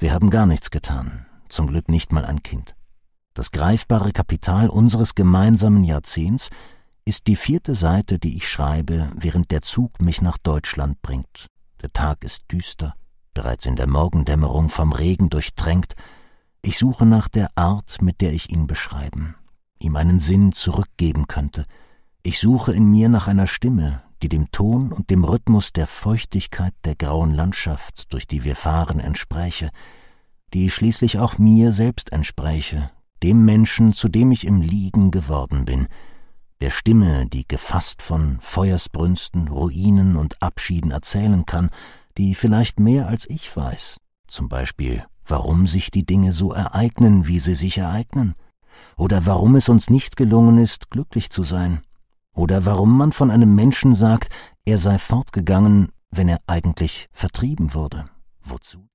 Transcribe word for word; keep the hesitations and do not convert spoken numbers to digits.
Wir haben gar nichts getan, zum Glück nicht mal ein Kind. Das greifbare Kapital unseres gemeinsamen Jahrzehnts ist die vierte Seite, die ich schreibe, während der Zug mich nach Deutschland bringt. Der Tag ist düster, bereits in der Morgendämmerung vom Regen durchtränkt. Ich suche nach der Art, mit der ich ihn beschreiben, ihm einen Sinn zurückgeben könnte. Ich suche in mir nach einer Stimme, die dem Ton und dem Rhythmus der Feuchtigkeit der grauen Landschaft, durch die wir fahren, entspräche, die schließlich auch mir selbst entspräche, dem Menschen, zu dem ich im Liegen geworden bin, der Stimme, die gefasst von Feuersbrünsten, Ruinen und Abschieden erzählen kann, die vielleicht mehr als ich weiß, zum Beispiel, warum sich die Dinge so ereignen, wie sie sich ereignen, oder warum es uns nicht gelungen ist, glücklich zu sein, oder warum man von einem Menschen sagt, er sei fortgegangen, wenn er eigentlich vertrieben wurde. Wozu?